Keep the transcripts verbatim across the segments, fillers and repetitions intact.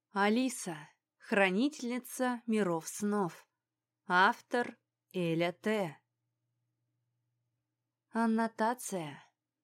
Алиса, хранительница миров снов. Автор Эля Т. Аннотация.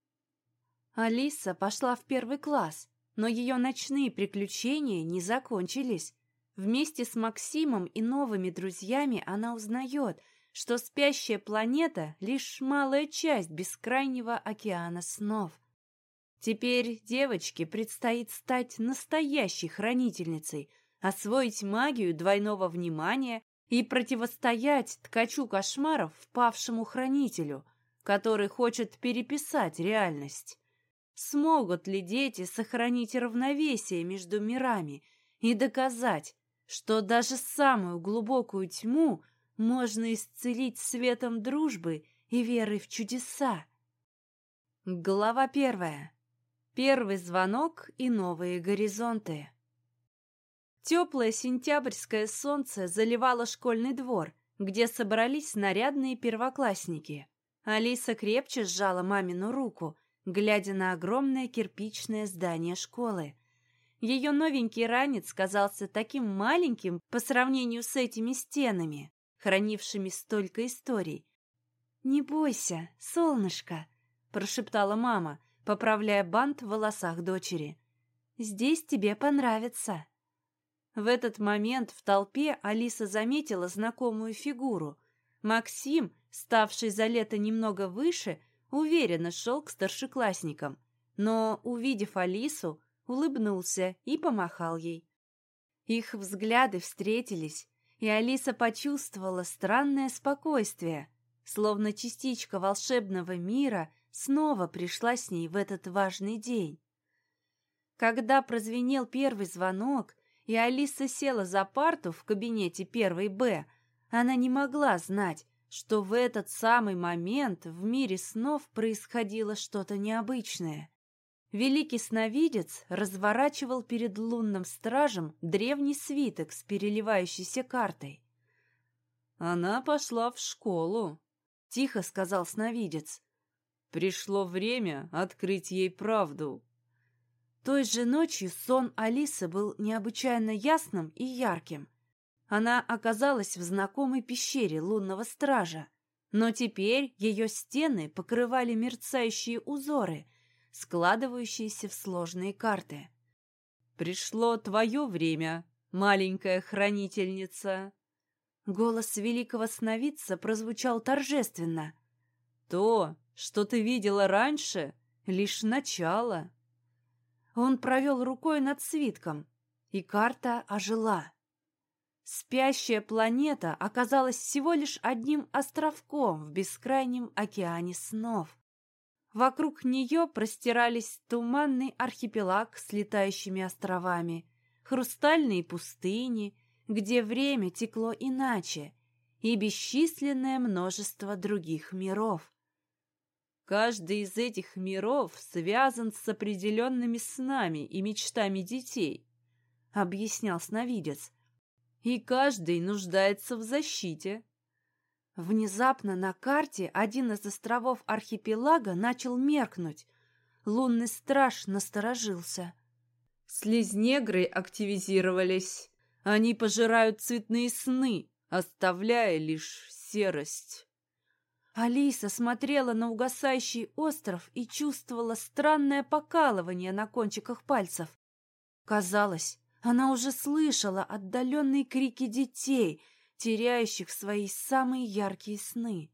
Алиса пошла в первый класс, но ее ночные приключения не закончились. Вместе с Максимом и новыми друзьями она узнает, что спящая планета — лишь малая часть бескрайнего океана снов. Теперь девочке предстоит стать настоящей хранительницей, освоить магию двойного внимания и противостоять ткачу кошмаров, впавшему хранителю, который хочет переписать реальность. Смогут ли дети сохранить равновесие между мирами и доказать, что даже самую глубокую тьму можно исцелить светом дружбы и верой в чудеса? Глава первая. Первый звонок и новые горизонты. Теплое сентябрьское солнце заливало школьный двор, где собрались нарядные первоклассники. Алиса крепче сжала мамину руку, глядя на огромное кирпичное здание школы. Ее новенький ранец казался таким маленьким по сравнению с этими стенами, хранившими столько историй. «Не бойся, солнышко», — прошептала мама, поправляя бант в волосах дочери. «Здесь тебе понравится». В этот момент в толпе Алиса заметила знакомую фигуру. Максим, ставший за лето немного выше, уверенно шел к старшеклассникам, но, увидев Алису, улыбнулся и помахал ей. Их взгляды встретились, и Алиса почувствовала странное спокойствие, словно частичка волшебного мира снова пришла с ней в этот важный день. Когда прозвенел первый звонок, и Алиса села за парту в кабинете первой Б, она не могла знать, что в этот самый момент в мире снов происходило что-то необычное. Великий сновидец разворачивал перед лунным стражем древний свиток с переливающейся картой. «Она пошла в школу», — тихо сказал сновидец. «Пришло время открыть ей правду». Той же ночью сон Алисы был необычайно ясным и ярким. Она оказалась в знакомой пещере лунного стража, но теперь ее стены покрывали мерцающие узоры, складывающиеся в сложные карты. «Пришло твое время, маленькая хранительница». Голос великого сновидца прозвучал торжественно. «То, что ты видела раньше, лишь начало». Он провел рукой над свитком, и карта ожила. Спящая планета оказалась всего лишь одним островком в бескрайнем океане снов. Вокруг нее простирались туманный архипелаг с летающими островами, хрустальные пустыни, где время текло иначе, и бесчисленное множество других миров. Каждый из этих миров связан с определенными снами и мечтами детей, объяснял сновидец, и каждый нуждается в защите. Внезапно на карте один из островов архипелага начал меркнуть. Лунный страж насторожился. Слизнегры активизировались. Они пожирают цветные сны, оставляя лишь серость. Алиса смотрела на угасающий остров и чувствовала странное покалывание на кончиках пальцев. Казалось, она уже слышала отдаленные крики детей, теряющих свои самые яркие сны.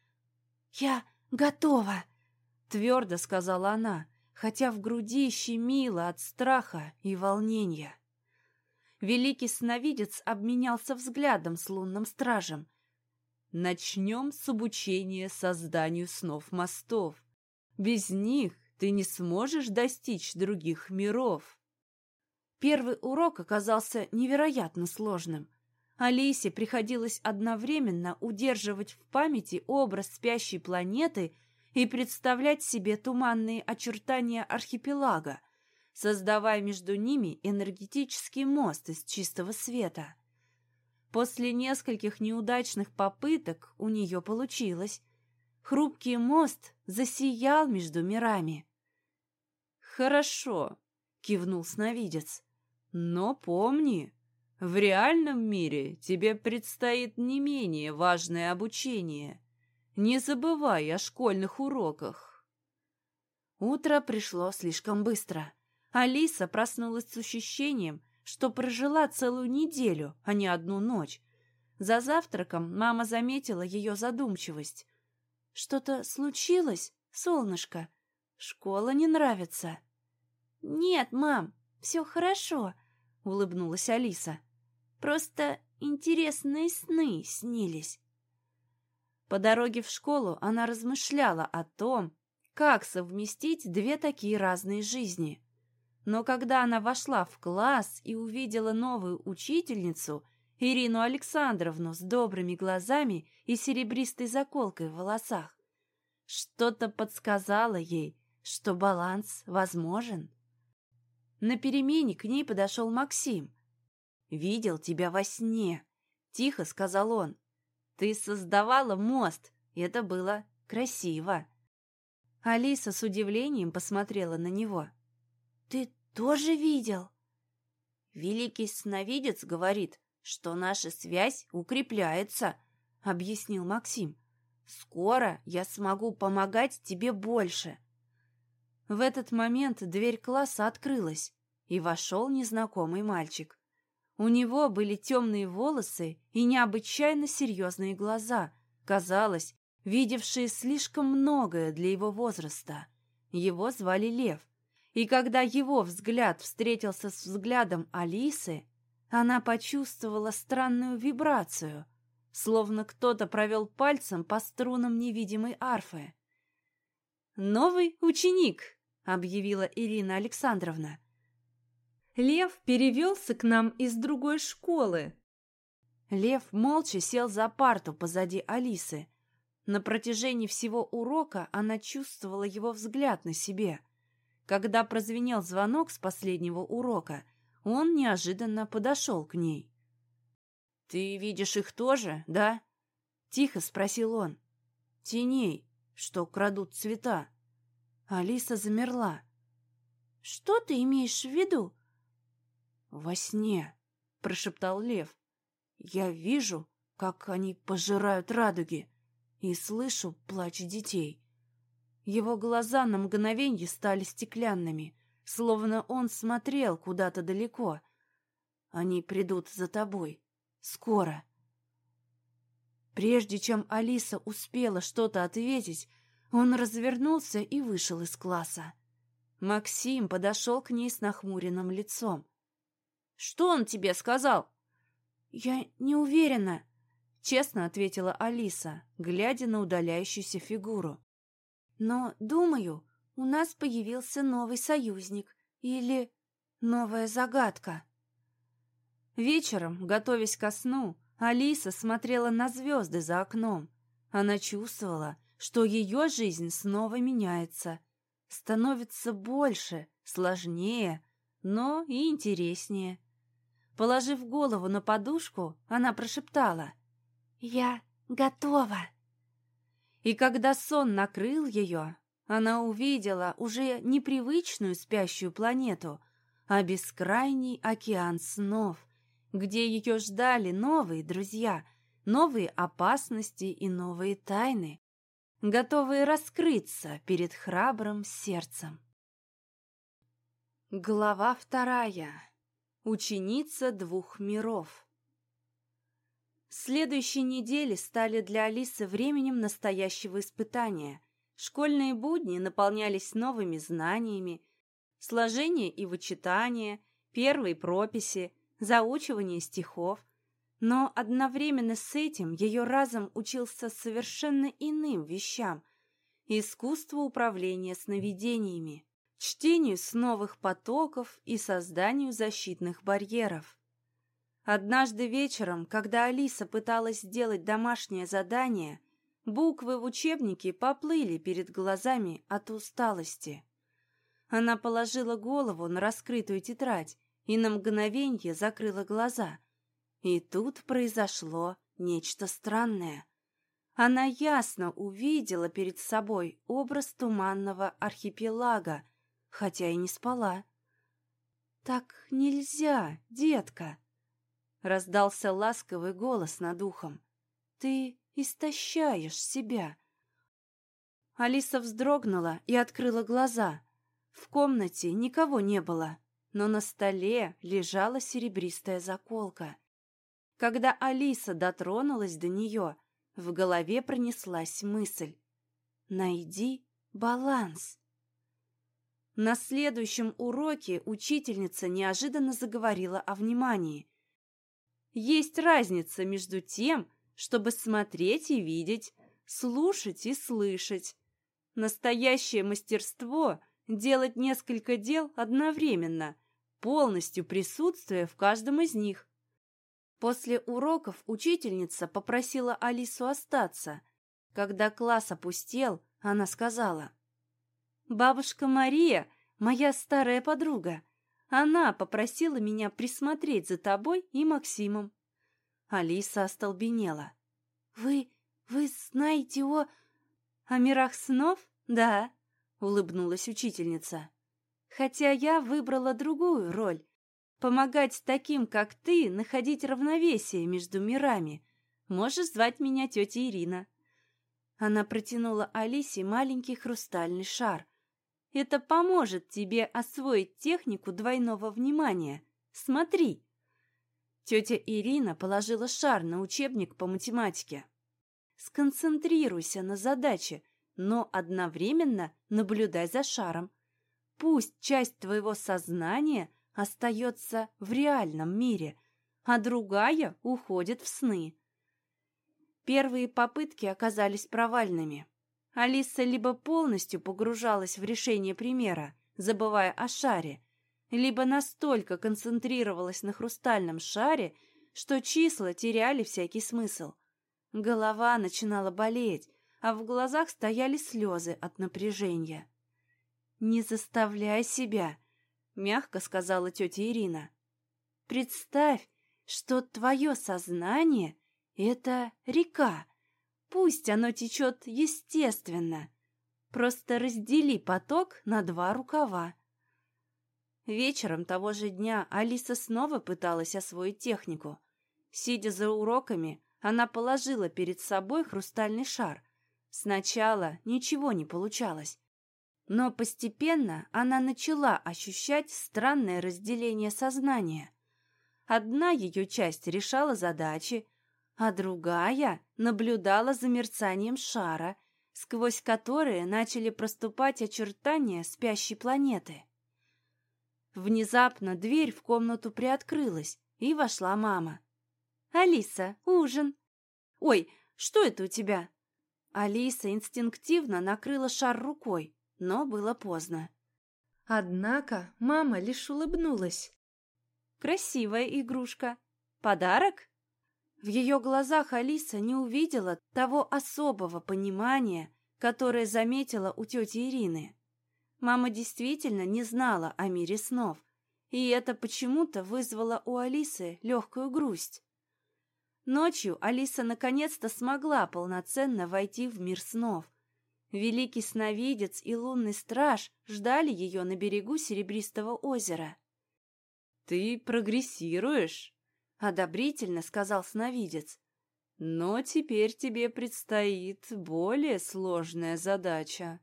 «Я готова!» — твердо сказала она, хотя в груди щемило от страха и волнения. Великий сновидец обменялся взглядом с лунным стражем. «Начнем с обучения созданию снов-мостов. Без них ты не сможешь достичь других миров». Первый урок оказался невероятно сложным. Алисе приходилось одновременно удерживать в памяти образ спящей планеты и представлять себе туманные очертания архипелага, создавая между ними энергетический мост из чистого света. После нескольких неудачных попыток у нее получилось. Хрупкий мост засиял между мирами. «Хорошо», — кивнул сновидец. Но помни, в реальном мире тебе предстоит не менее важное обучение. Не забывай о школьных уроках». Утро пришло слишком быстро. Алиса проснулась с ощущением, что прожила целую неделю, а не одну ночь. За завтраком мама заметила ее задумчивость. «Что-то случилось, солнышко? Школа не нравится?» «Нет, мам, все хорошо», — улыбнулась Алиса. «Просто интересные сны снились». По дороге в школу она размышляла о том, как совместить две такие разные жизни. Но когда она вошла в класс и увидела новую учительницу, Ирину Александровну с добрыми глазами и серебристой заколкой в волосах, что-то подсказало ей, что баланс возможен. На перемене к ней подошел Максим. «Видел тебя во сне», — тихо сказал он. «Ты создавала мост, и это было красиво». Алиса с удивлением посмотрела на него. «Ты тоже видел?» «Великий сновидец говорит, что наша связь укрепляется», — объяснил Максим. «Скоро я смогу помогать тебе больше». В этот момент дверь класса открылась, и вошел незнакомый мальчик. У него были темные волосы и необычайно серьезные глаза, казалось, видевшие слишком многое для его возраста. Его звали Лев, и когда его взгляд встретился с взглядом Алисы, она почувствовала странную вибрацию, словно кто-то провел пальцем по струнам невидимой арфы. «Новый ученик», — объявила Ирина Александровна. «Лев перевелся к нам из другой школы». Лев молча сел за парту позади Алисы. На протяжении всего урока она чувствовала его взгляд на себе. Когда прозвенел звонок с последнего урока, он неожиданно подошел к ней. «Ты видишь их тоже, да?» — тихо спросил он. «Теней, что крадут цвета». Алиса замерла. «Что ты имеешь в виду?» «Во сне», — прошептал Лев. «Я вижу, как они пожирают радуги, и слышу плач детей». Его глаза на мгновенье стали стеклянными, словно он смотрел куда-то далеко. «Они придут за тобой. Скоро». Прежде чем Алиса успела что-то ответить, он развернулся и вышел из класса. Максим подошел к ней с нахмуренным лицом. «Что он тебе сказал?» «Я не уверена», — честно ответила Алиса, глядя на удаляющуюся фигуру. «Но, думаю, у нас появился новый союзник или новая загадка». Вечером, готовясь ко сну, Алиса смотрела на звезды за окном. Она чувствовала, что ее жизнь снова меняется, становится больше, сложнее, но и интереснее. Положив голову на подушку, она прошептала: «Я готова». И когда сон накрыл ее, она увидела уже непривычную спящую планету, а бескрайний океан снов, где ее ждали новые друзья, новые опасности и новые тайны, готовые раскрыться перед храбрым сердцем. Глава вторая. Ученица двух миров. Следующие недели стали для Алисы временем настоящего испытания. Школьные будни наполнялись новыми знаниями, сложение и вычитание, первые прописи, заучивание стихов. Но одновременно с этим ее разум учился совершенно иным вещам: искусству управления сновидениями, чтению сновых потоков и созданию защитных барьеров. Однажды вечером, когда Алиса пыталась сделать домашнее задание, буквы в учебнике поплыли перед глазами от усталости. Она положила голову на раскрытую тетрадь и на мгновенье закрыла глаза. И тут произошло нечто странное. Она ясно увидела перед собой образ туманного архипелага, хотя и не спала. «Так нельзя, детка!» — раздался ласковый голос над ухом. «Ты истощаешь себя!» Алиса вздрогнула и открыла глаза. В комнате никого не было, но на столе лежала серебристая заколка. Когда Алиса дотронулась до нее, в голове пронеслась мысль: «Найди баланс». На следующем уроке учительница неожиданно заговорила о внимании. Есть разница между тем, чтобы смотреть и видеть, слушать и слышать. Настоящее мастерство — делать несколько дел одновременно, полностью присутствуя в каждом из них. После уроков учительница попросила Алису остаться. Когда класс опустел, она сказала: «Бабушка Мария — моя старая подруга. Она попросила меня присмотреть за тобой и Максимом». Алиса остолбенела. «Вы... вы знаете о...» «О мирах снов? Да», — улыбнулась учительница. «Хотя я выбрала другую роль — помогать таким, как ты, находить равновесие между мирами. Можешь звать меня тетя Ирина». Она протянула Алисе маленький хрустальный шар. «Это поможет тебе освоить технику двойного внимания. Смотри». Тетя Ирина положила шар на учебник по математике. «Сконцентрируйся на задаче, но одновременно наблюдай за шаром. Пусть часть твоего сознания остается в реальном мире, а другая уходит в сны». Первые попытки оказались провальными. Алиса либо полностью погружалась в решение примера, забывая о шаре, либо настолько концентрировалась на хрустальном шаре, что числа теряли всякий смысл. Голова начинала болеть, а в глазах стояли слезы от напряжения. «Не заставляй себя», — мягко сказала тетя Ирина. «Представь, что твое сознание — это река. Пусть оно течет естественно. Просто раздели поток на два рукава». Вечером того же дня Алиса снова пыталась освоить технику. Сидя за уроками, она положила перед собой хрустальный шар. Сначала ничего не получалось, но постепенно она начала ощущать странное разделение сознания. Одна ее часть решала задачи, а другая наблюдала за мерцанием шара, сквозь которые начали проступать очертания спящей планеты. Внезапно дверь в комнату приоткрылась, и вошла мама. «Алиса, ужин!» «Ой, что это у тебя?» Алиса инстинктивно накрыла шар рукой, но было поздно. Однако мама лишь улыбнулась. «Красивая игрушка. Подарок?» В ее глазах Алиса не увидела того особого понимания, которое заметила у тети Ирины. Мама действительно не знала о мире снов, и это почему-то вызвало у Алисы легкую грусть. Ночью Алиса наконец-то смогла полноценно войти в мир снов. Великий сновидец и лунный страж ждали ее на берегу Серебристого озера. «Ты прогрессируешь», — одобрительно сказал сновидец. «Но теперь тебе предстоит более сложная задача».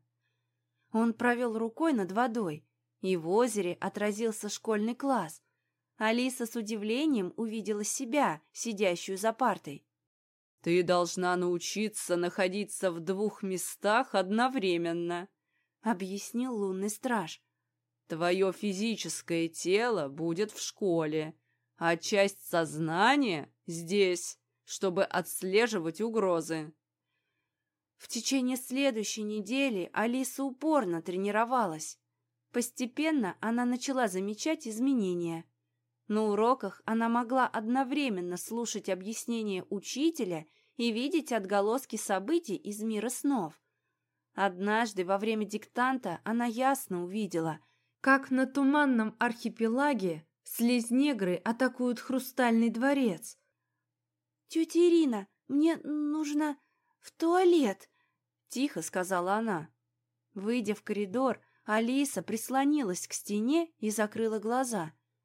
Он провел рукой над водой, и в озере отразился школьный класс. Алиса с удивлением увидела себя, сидящую за партой. «Ты должна научиться находиться в двух местах одновременно», — объяснил лунный страж. «Твое физическое тело будет в школе, а часть сознания здесь, чтобы отслеживать угрозы». В течение следующей недели Алиса упорно тренировалась. Постепенно она начала замечать изменения. На уроках она могла одновременно слушать объяснения учителя и видеть отголоски событий из мира снов. Однажды во время диктанта она ясно увидела, как на туманном архипелаге слизнегры атакуют Хрустальный дворец. «Тетя Ирина, мне нужно в туалет», — тихо сказала она. Выйдя в коридор, Алиса прислонилась к стене и закрыла глаза.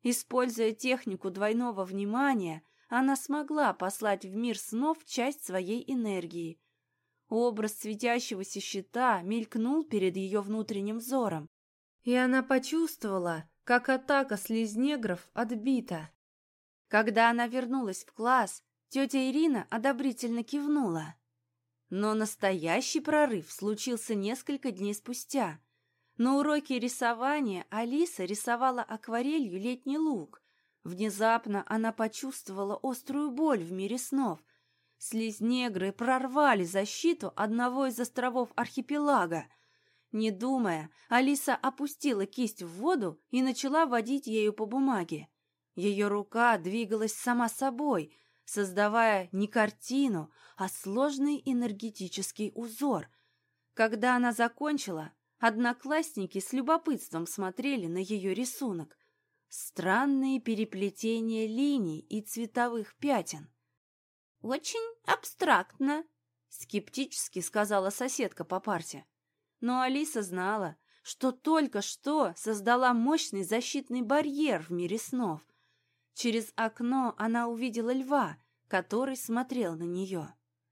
Используя технику двойного внимания, она смогла послать в мир снов часть своей энергии. Образ светящегося щита мелькнул перед ее внутренним взором, и она почувствовала, как атака слизнегров отбита. Когда она вернулась в класс, тетя Ирина одобрительно кивнула. Но настоящий прорыв случился несколько дней спустя. На уроке рисования Алиса рисовала акварелью летний луг. Внезапно она почувствовала острую боль в мире снов. Слизнегры прорвали защиту одного из островов архипелага. Не думая, Алиса опустила кисть в воду и начала водить ею по бумаге. Ее рука двигалась сама собой, создавая не картину, а сложный энергетический узор. Когда она закончила, одноклассники с любопытством смотрели на ее рисунок. Странные переплетения линий и цветовых пятен. «Очень абстрактно», — скептически сказала соседка по парте. Но Алиса знала, что только что создала мощный защитный барьер в мире снов. Через окно она увидела льва, который смотрел на нее.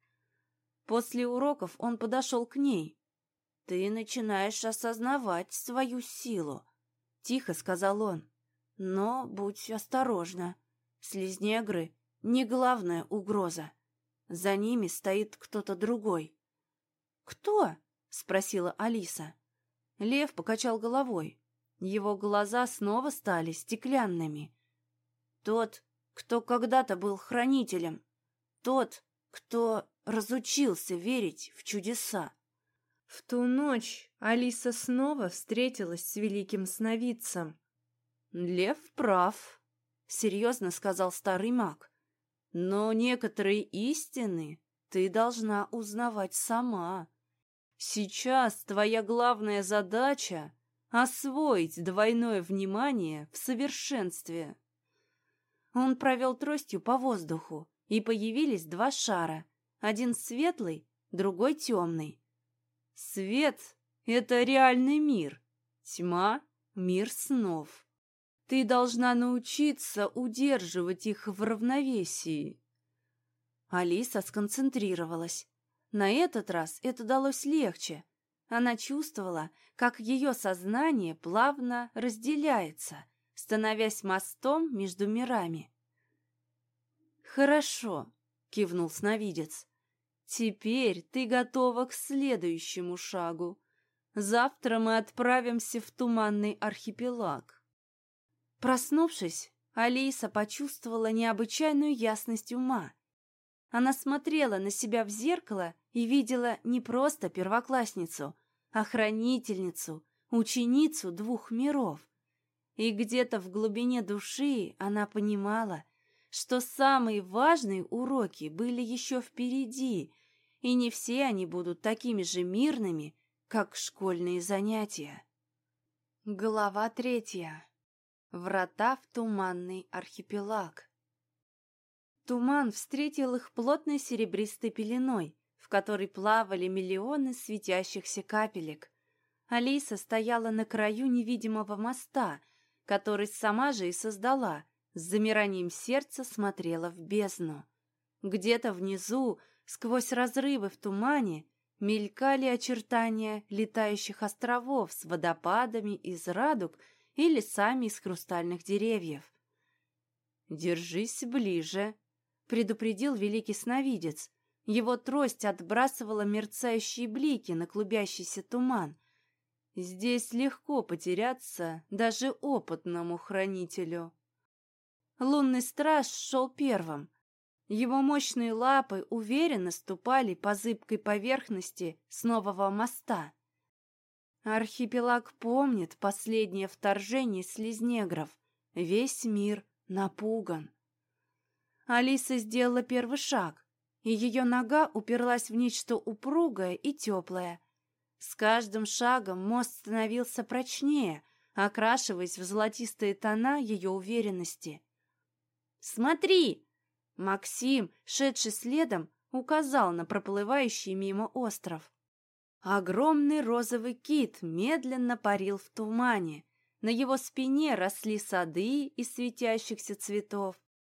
После уроков он подошел к ней. «Ты начинаешь осознавать свою силу», — тихо сказал он. «Но будь осторожна. Слизнегры — не главная угроза. За ними стоит кто-то другой». «Кто?» — спросила Алиса. Лев покачал головой. Его глаза снова стали стеклянными. «Тот, кто когда-то был хранителем. Тот, кто разучился верить в чудеса». В ту ночь Алиса снова встретилась с великим сновидцем. «Лев прав», — серьезно сказал старый маг. «Но некоторые истины ты должна узнавать сама. Сейчас твоя главная задача — освоить двойное внимание в совершенстве». Он провел тростью по воздуху, и появились два шара, один светлый, другой темный. Свет — это реальный мир, тьма — мир снов. Ты должна научиться удерживать их в равновесии. Алиса сконцентрировалась. На этот раз это далось легче. Она чувствовала, как ее сознание плавно разделяется, становясь мостом между мирами. «Хорошо», — кивнул сновидец. «Теперь ты готова к следующему шагу. Завтра мы отправимся в Туманный архипелаг». Проснувшись, Алиса почувствовала необычайную ясность ума. Она смотрела на себя в зеркало и видела не просто первоклассницу, а хранительницу, ученицу двух миров. И где-то в глубине души она понимала, что самые важные уроки были еще впереди, и не все они будут такими же мирными, как школьные занятия. Глава третья. Врата в Туманный архипелаг. Туман встретил их плотной серебристой пеленой, в которой плавали миллионы светящихся капелек. Алиса стояла на краю невидимого моста, который сама же и создала, с замиранием сердца смотрела в бездну. Где-то внизу, сквозь разрывы в тумане, мелькали очертания летающих островов с водопадами из радуг и лесами из хрустальных деревьев. «Держись ближе», — предупредил великий сновидец. Его трость отбрасывала мерцающие блики на клубящийся туман. «Здесь легко потеряться даже опытному хранителю». Лунный страж шел первым. Его мощные лапы уверенно ступали по зыбкой поверхности с нового моста. Архипелаг помнит последнее вторжение слизнегров. Весь мир напуган. Алиса сделала первый шаг, и ее нога уперлась в нечто упругое и теплое. С каждым шагом мост становился прочнее, окрашиваясь в золотистые тона ее уверенности. «Смотри!» Максим, шедший следом, указал на проплывающий мимо остров. Огромный розовый кит медленно парил в тумане. На его спине росли сады из светящихся цветов,